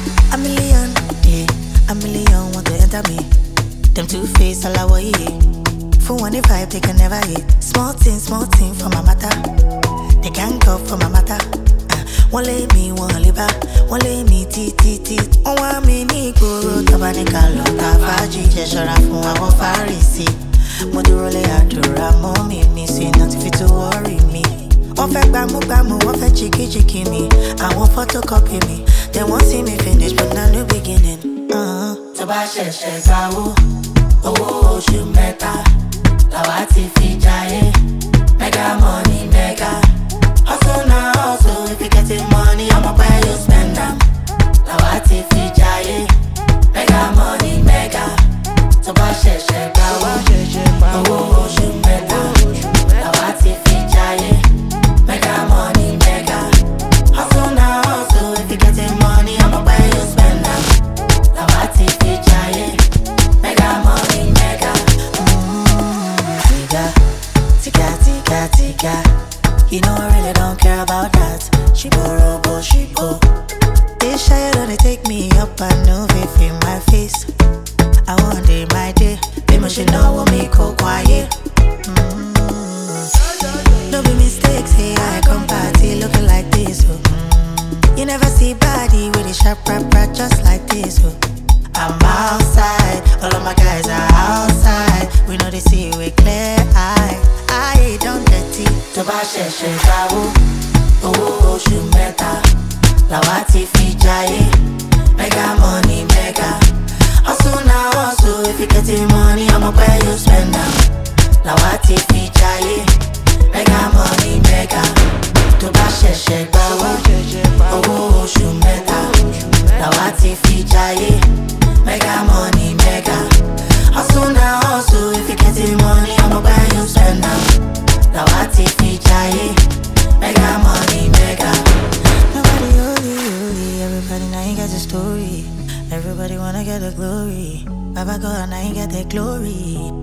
A million, yeah, a million want to enter me. Them two-faced all I yeah. For one if I they can never hit. Small thing for my matter. They can't go for my matter. One lay me, one liver. One lay me, tea. One want me, ni guru. Tabanika, lota, faji. Jeshara, fun, I want farisi. Modurole, adura, mommy, me. Say nothing fit to worry me. One fake bamu, one fake cheeky me. I want photocopy me. They won't see me finish, but now new beginning. Toba sheshe gawo, owo oṣù mẹ́ta, làwa ti fi jayé. Mega money, mega. Hustle now, hustle. If you getting money, I'ma buy you spend them. Làwa ti fi jayé. Mega money, mega. Toba sheshe gawo, owo oṣù mẹ́ta, làwa ti fi jayé. Mega money, mega. Hustle now, hustle. If you getting money, I'ma buy you spend them. Làwa ti fi jayé. Mega money, mega. Tika. You know I really don't care about that. She borrow, she go. This shy don't take me up. I know if in my face. I want day my day. People should know what me go quiet. No be mistakes, hey, I come party looking like this, oh. You never see body with a sharp rap, just like this, oh. I'm outside, all of my guys are outside. We know they see with clear eye. I don't dirty. Toba sheshe gawo, owo oṣù mẹ́ta, làwa ti fi jayé. Mega money, mega. Hustle now, hustle. If you getting money, I'ma buy you spend them. Làwa ti fi jayé. Mega money, mega. Toba sheshe gawo, owo oṣù mẹ́ta, làwa ti fi jayé. Mega money, mega. Hustle now, hustle. If you getting money, I'ma buy you spend them. Làwa ti fi jayé. Mega money, mega. Nobody holy. Everybody now you got the story. Everybody wanna get the glory. Baba God now you get the glory.